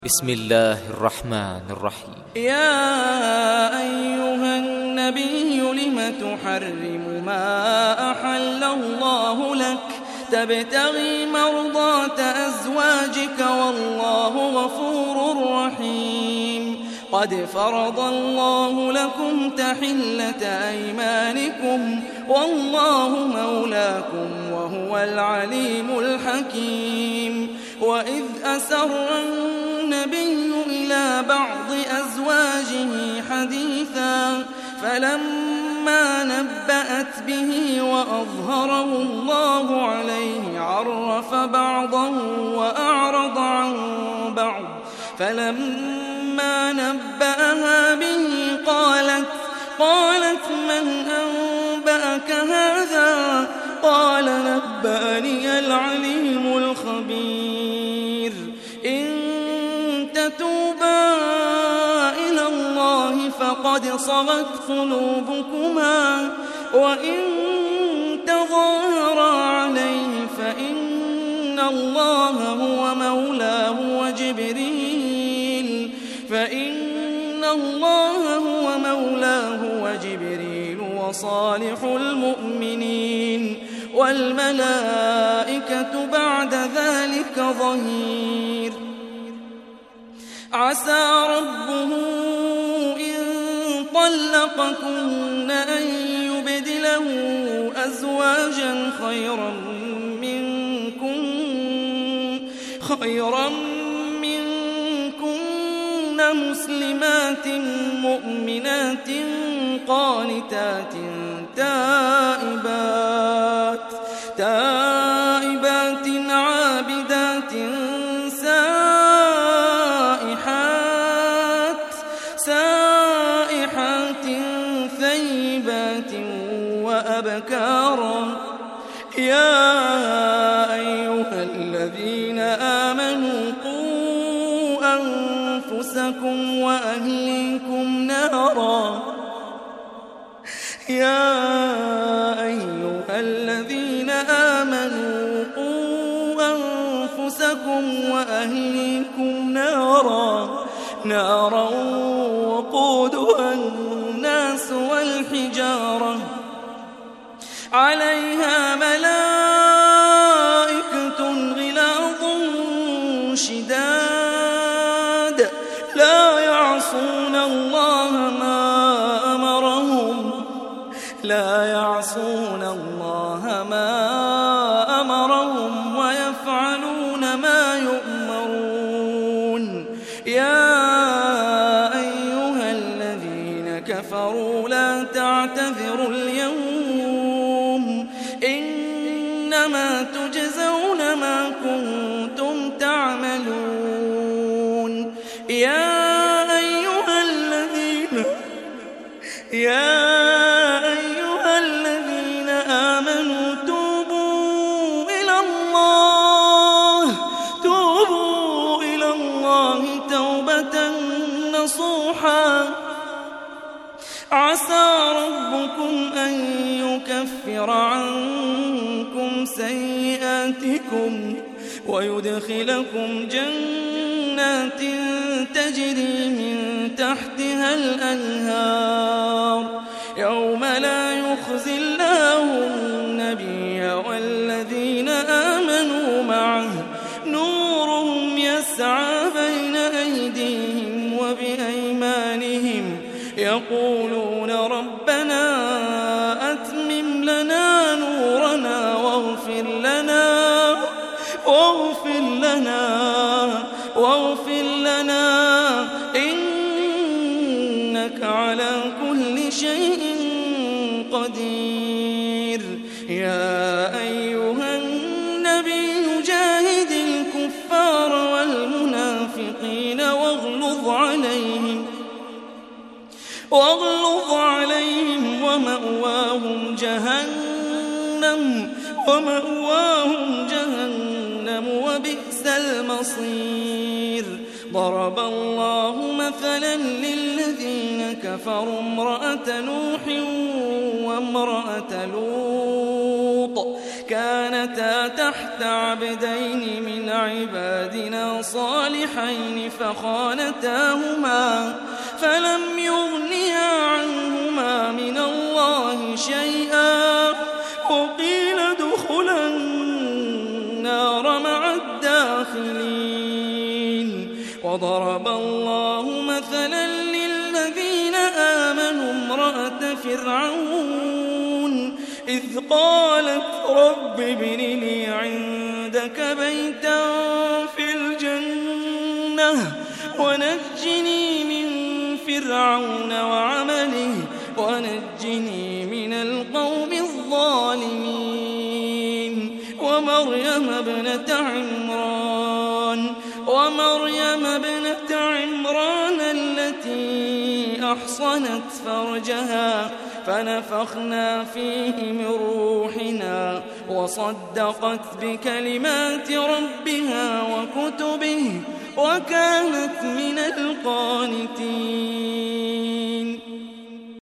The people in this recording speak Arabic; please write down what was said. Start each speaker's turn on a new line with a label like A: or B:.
A: بسم الله الرحمن الرحيم.
B: يا أيها النبي لم تحرم ما أحل الله لك تبتغي مرضات أزواجك والله غفور رحيم. قد فرض الله لكم تحلة أيمانكم والله مولاكم وهو العليم الحكيم. وإذ أسر النبي إلى بعض أزواجه حديثا فلما نبأت به وأظهره الله عليه عرف بعضه وأعرض عن بعض. فلما نبأها به قالت من أنبأك هذا؟ قال نبأني العليم الخبير. إن تتوبا إلى الله فقد صغت قلوبكما وإن تظاهرا عليه فإن الله هو مولاه وجبريل وصالح المؤمنين والملائكة بعد ذلك ظهير. عسى ربه إن طلقكن أن يبدله أزواجا خيرا منكن مسلمات مؤمنات قانتات تائبات عابدات سائحات ثيبات وأبكارا. يا أيها الذين آمنوا قوا أنفسكم وأهليكم نارا وقودها الناس والحجارة عليها ملائكة غلاظ شداد لا يعصون الله ما أمرهم ويفعلون ما يؤمرون. يا أيها الذين كفروا لا تعتذروا اليوم إنما تجزون ما كنتم تعملون. يا أيها الذين آمنوا توبوا إلى الله توبة نصوحا. عسى ربكم أن يكفر عنكم سيئاتكم ويدخلكم جنات تجري من تحتها الأنهار يوم لا يخزي الله النبي والذين آمنوا معه نورهم يسعى بين أيديهم وبأيمانهم يقولون ربنا أتمم لنا نورنا واغفر لنا إنك على كل شيء قدير. يا أيها النبي جاهد الكفار والمنافقين واغلظ عليهم ومأواهم جهنم وبئس المصير. ضرب الله مثلا للذين كفروا امرأة نوح وامرأة لوط كانتا تحت عبدين من عبادنا صالحين فخانتاهما فلم يغنيا عنهما من الله شيئا وقيل ادخلا النار مع الداخلين. وضرب الله مثلا للذين آمنوا امرأة فرعون إذ قالت رب ابن لي عندك بيتا في الجنة ونجني من فرعون وعمله ونجني من القوم الظالمين. ومريم ابنة عمران التي أحصنت فرجها فنفخنا فيه من روحنا وصدقت بكلمات ربها وكتبه وكانت من القانتين.